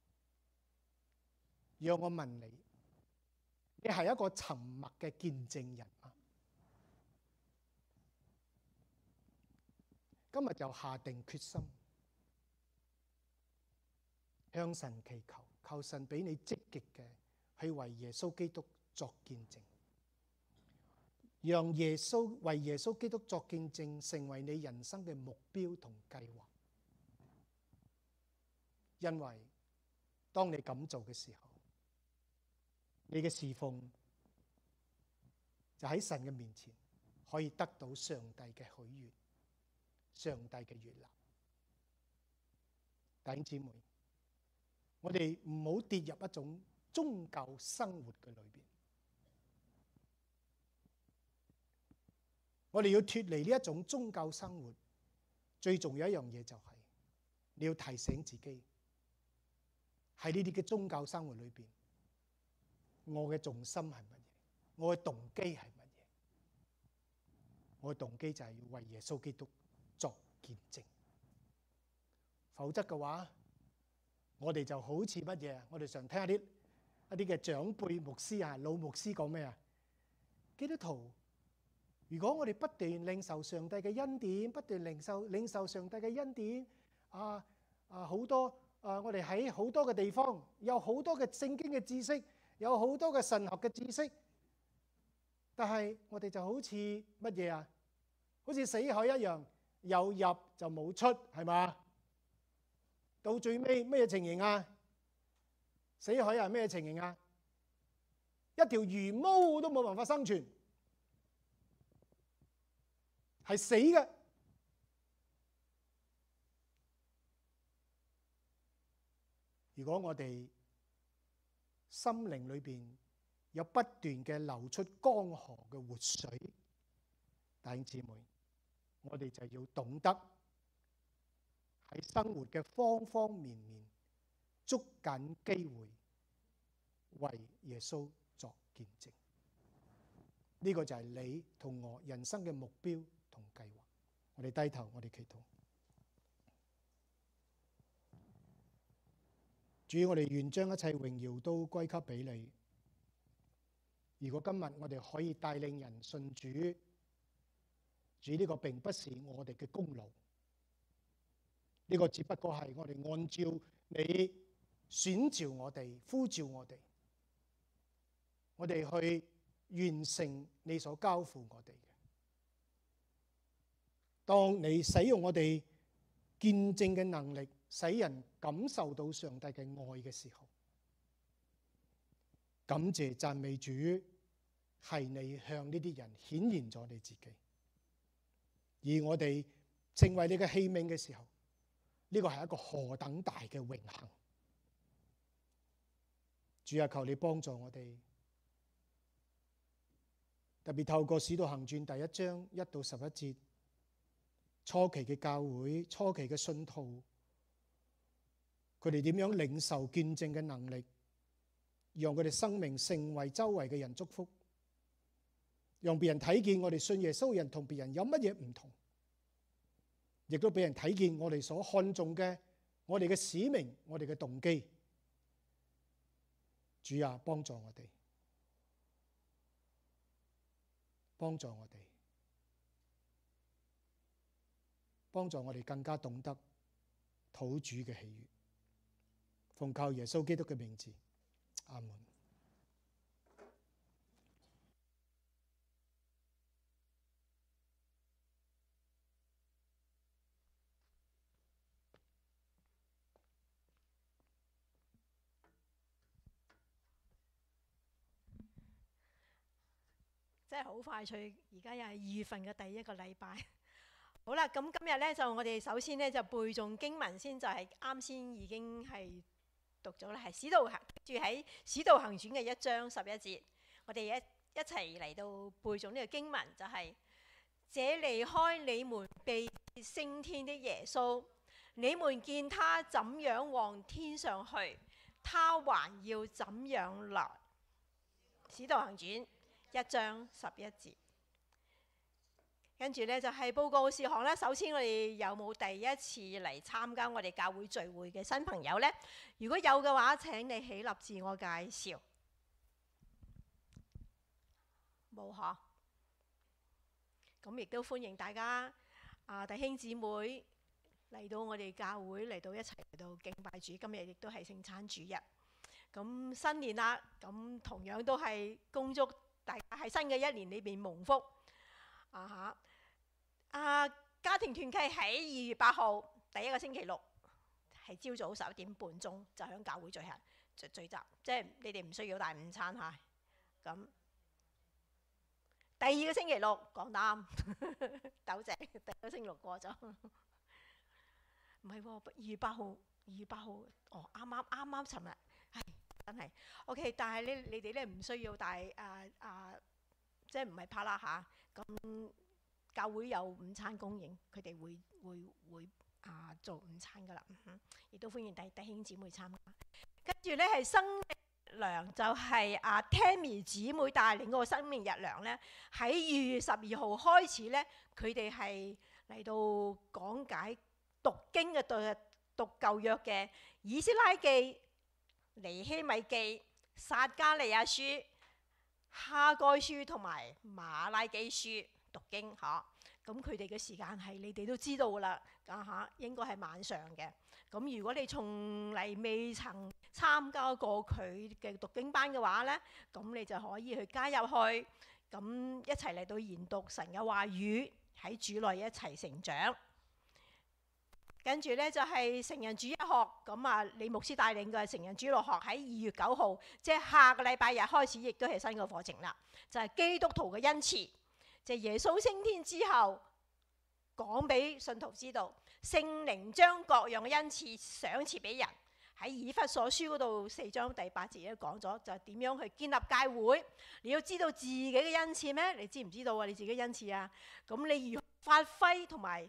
Speaker 3: 讓我問你，你係一個沉默嘅見證人嗎？今日就下定決心，向神祈求，求神俾你積極嘅去為耶穌基督作見證，讓為耶穌基督作見證成為你人生嘅目標同計劃。因為當你咁做嘅時候，你嘅侍奉就喺神嘅面前可以得到上帝嘅許願、上帝嘅悅納。弟兄姊妹，我哋唔好跌入一種宗教生活嘅裏邊。我哋要脫離呢一種宗教生活，最重要一樣嘢就係你要提醒自己。喺呢啲嘅宗教生活裏邊，我嘅重心係乜嘢？我嘅動機係乜嘢？我嘅動機就係要為耶穌基督作見證。否則嘅話，我哋就好似乜嘢？我哋常聽一啲嘅長輩牧師啊、老牧師講咩啊？基督徒，如果我哋不斷領受上帝嘅恩典，不斷領受上帝嘅恩典，好多。我哋喺好多嘅地方有好多嘅聖經嘅知識，有好多嘅神學嘅知識， 但係我哋就好似乜嘢啊？好似死海一樣，有入就冇出，係嘛？到最尾咩情形啊？死海係咩情形啊？一條魚毛都冇辦法生存，係死嘅。如果我哋心靈裏邊有不斷嘅流出江河嘅活水，弟兄姊妹，我哋就要懂得喺生活嘅方方面面捉緊機會，為耶穌作見證。呢個就係你同我人生嘅目標同計劃。我哋低頭，我哋祈禱。主，我哋願將一切榮耀都歸給俾你。如果今日我哋可以帶領人信主，主，呢個並不是我哋嘅功勞，呢個只不過係我哋按照你選召我哋、呼召我哋去完成你所交付我哋嘅。當你使用我哋見證嘅能力，使人感受到上帝嘅愛嘅時候，感謝讚美主，係你向呢啲人顯現咗你自己，而我哋成為你嘅器皿嘅時候，呢個係一個何等大嘅榮幸。主啊，求你幫助我哋，特別透過《使徒行傳》第1章1到11節，初期嘅教會、初期嘅信徒，佢哋點樣領受見證嘅能力，讓佢哋生命成為周圍嘅人祝福，讓別人睇見我哋信耶穌人同別人有乜嘢唔同，亦都俾人睇見我哋所看重嘅，我哋嘅使命、我哋嘅動機。主啊，幫助我哋，幫助我哋，幫助我哋更加懂得討主嘅喜悅。奉靠耶穌基督嘅名字，阿門。
Speaker 4: 真係好快脆，而家又係2月份嘅第一個禮拜。好啦，咁今日呢，就我哋首先呢，就背誦經文先，就係啱先已經係讀咗啦，係使徒行住喺使徒行傳嘅1章11節，我哋一齊嚟到背誦呢個經文，就係、是、這離開你們被升天的耶穌，你們見他怎樣往天上去，他還要怎樣來。使徒行傳1章11節，跟住呢，就係報告事項啦。首先我哋有冇第一次嚟參加我哋教會聚會嘅新朋友呢？如果有嘅話，請你起立自我介紹。冇嗬？咁亦都歡迎大家弟兄姊妹嚟到我哋教會，嚟到一齊嚟到敬拜主。今日亦都係聖餐主日。咁新年啦，咁同樣都係恭祝大家喺新嘅一年裏邊蒙福。家庭團契喺2月8號第一個星期六，係朝早11點半鐘就響教會聚集，即係你哋唔需要帶午餐嚇。咁第二個星期六講啱，糾正，第一個星期六過咗，唔係喎，2月8號，哦，啱尋日，係真係 OK。但係咧，你哋咧唔需要帶即係唔係怕啦嚇。咁教會有午餐供應，佢哋會做午餐噶啦。亦都歡迎弟兄姊妹參加。跟住咧係生命糧，就係Tammy 姊妹帶領嗰個生命日糧咧，喺2月12號開始咧，佢哋係嚟到講解讀經嘅讀舊約嘅以斯拉記、尼希米記、撒迦利亞書、哈該書同埋馬拉基書讀經嚇。咁佢哋嘅時間係你哋都知道噶啦，應該係晚上嘅。咁如果你從嚟未曾參加過佢嘅讀經班嘅話呢，咁你就可以去加入去。 咁一齊嚟到研讀神嘅話語，喺主內一齊成長。跟住呢，就係成人主日學，咁啊李牧師帶領嘅成人主日學喺2月9號，即係下個禮拜日開始，亦都係新嘅課程啦。就係基督徒嘅恩賜，就係耶穌升天之後講俾信徒知道，聖靈將各樣嘅恩賜賞賜俾人。喺以弗所書嗰度4章第8節都講咗，就係點樣去建立教會。你要知道自己嘅恩賜咩？你知唔知道啊？你自己恩賜啊？咁你如何發揮同埋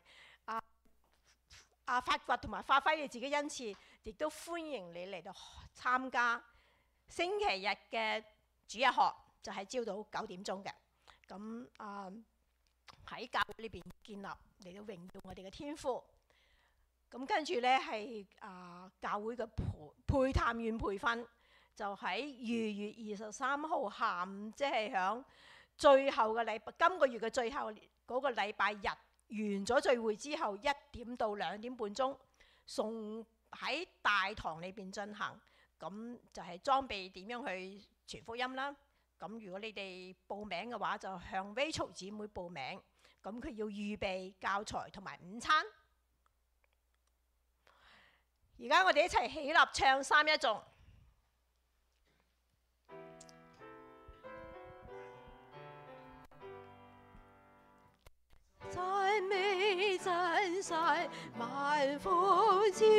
Speaker 4: 發掘同埋發揮你自己恩賜，亦都歡迎你嚟到參加星期日嘅主日學，就係朝早9點鐘嘅。咁喺教會呢邊建立嚟到榮耀我哋嘅天父。咁跟住呢係教會嘅配探員培訓，就喺2月23號下午，即係響最後嘅今個月嘅最後嗰個禮拜日完咗聚會之後，1點到2點半鐘，送喺大堂裏邊進行。咁就係裝備點樣去傳福音啦。咁如果你哋報名嘅話，就向 Rachel 姊妹報名。咁佢要預備教材同埋午餐。而家我哋一齊起立唱3一頌。讚美真實萬福之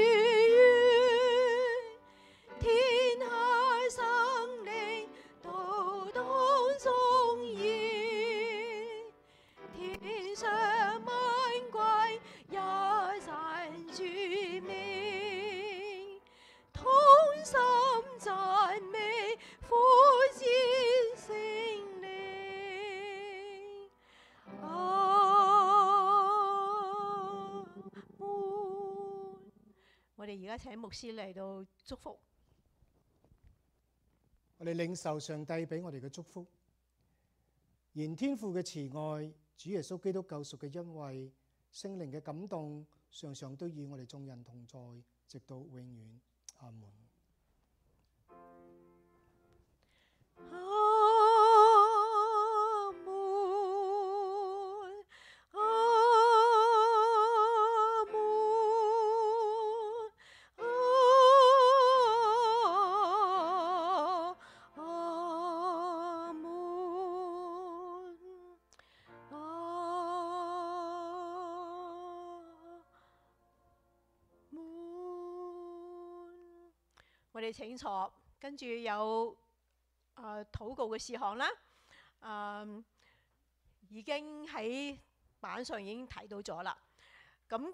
Speaker 4: 源，天下生靈都當頌演，天上萬貴也讚主名，同心讚美父子聖靈。我哋而家請牧師嚟到祝福。
Speaker 3: 我哋領受上帝俾我哋嘅祝福，願天父嘅慈愛、主耶穌基督救贖嘅恩惠、聖靈嘅感動，常常都與我哋眾人同在，直到永遠。阿門。
Speaker 4: 我哋請坐，跟住有禱告嘅事項啦。已經喺版上已經睇到咗啦。咁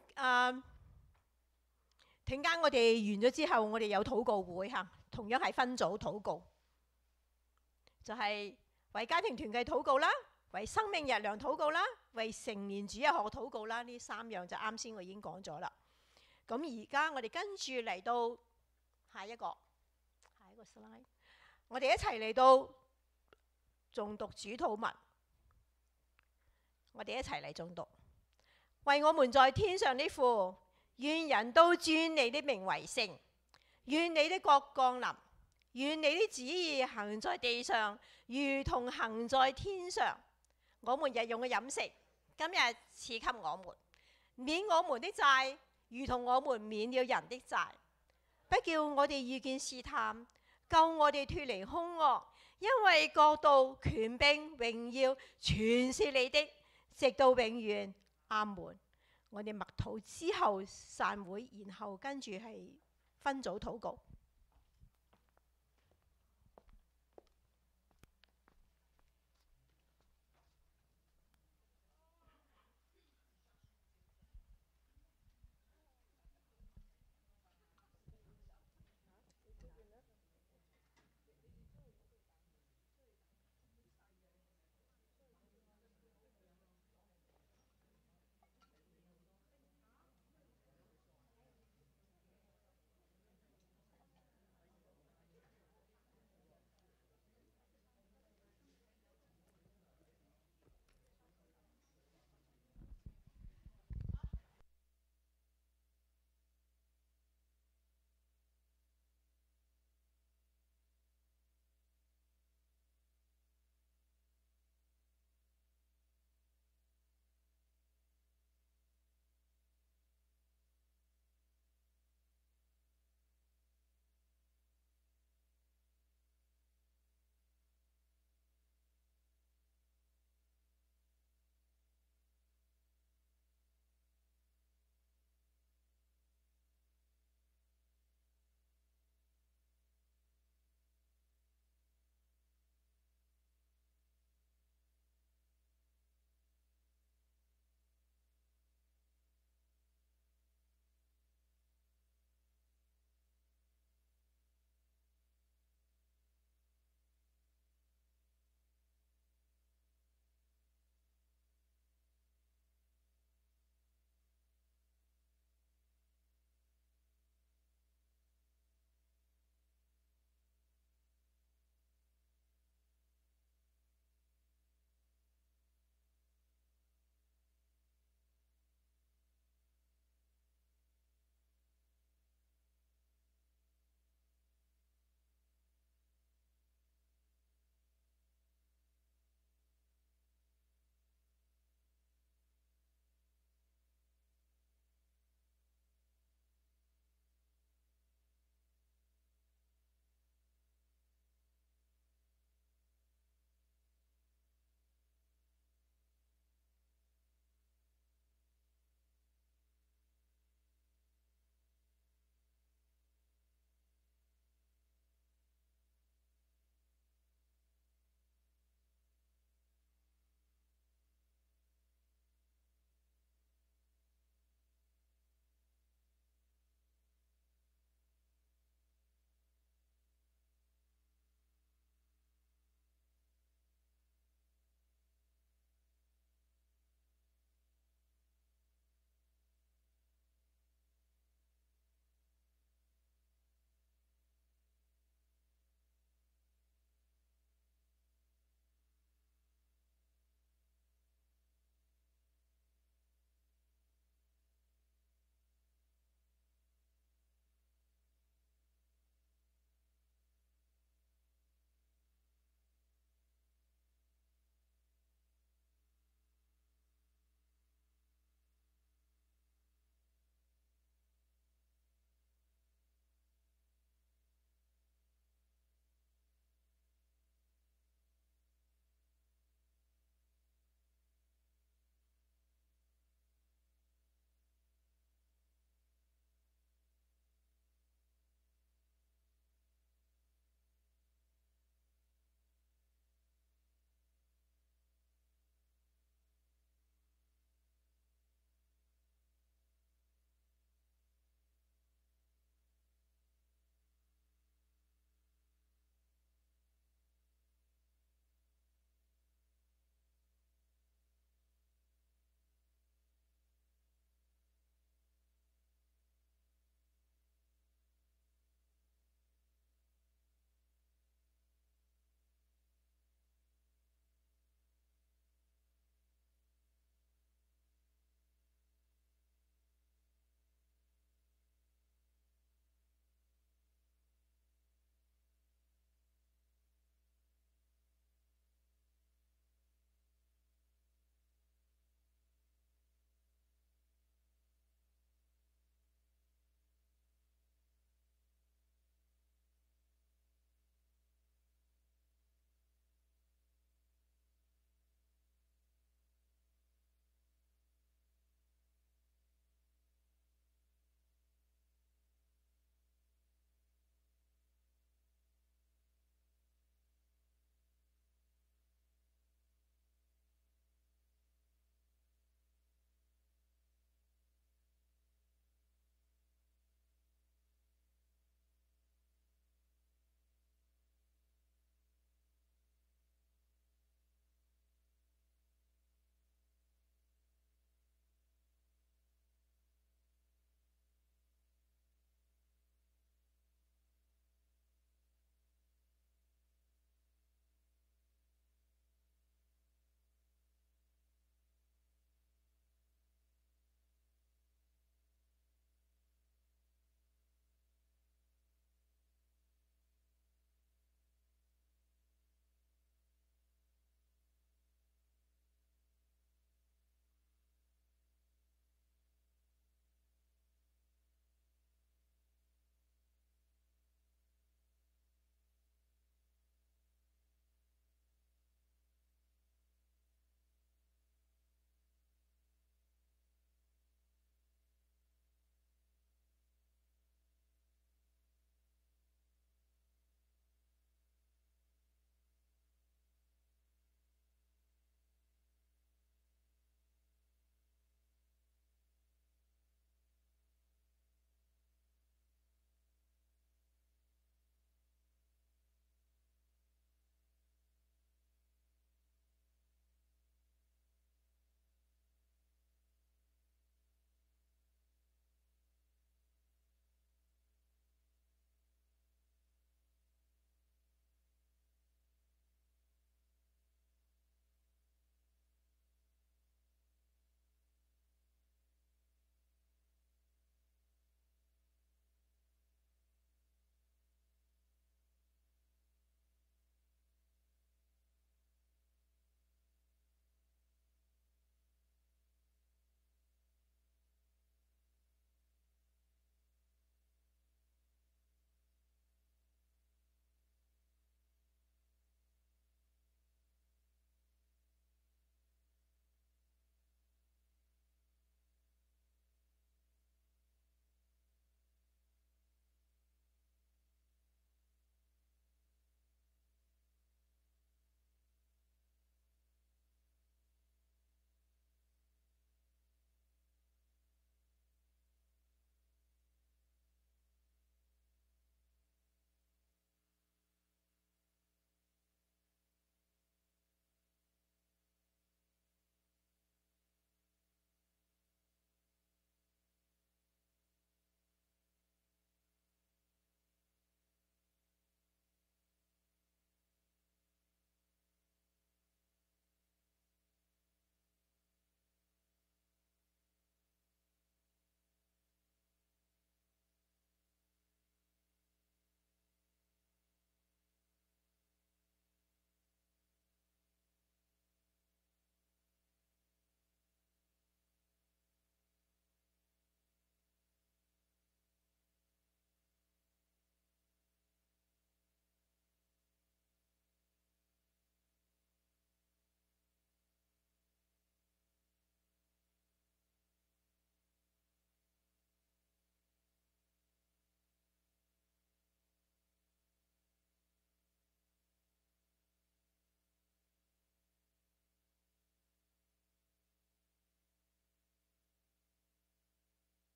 Speaker 4: 陣間我哋完咗之後，我哋有禱告會嚇，同樣係分組禱告，就係為家庭團契禱告啦，為生命日糧禱告啦，為成年主日學禱告啦。呢3樣就啱先我已經講咗啦。咁而家我哋跟住嚟到下一個 slide， 我哋一齊嚟到誦讀主禱文。我哋一齊嚟誦讀。為我們在天上的父，願人都尊你的名為聖，願你的國降臨，願你的旨意行在地上，如同行在天上。我們日用嘅飲食，今日賜給我們，免我們的債，如同我們免了人的債，不叫我哋遇見試探，救我哋脫離兇惡，因為國度、權柄、榮耀，全是你的，直到永遠。阿門。我哋默禱之後散會，然後跟住係分組禱告。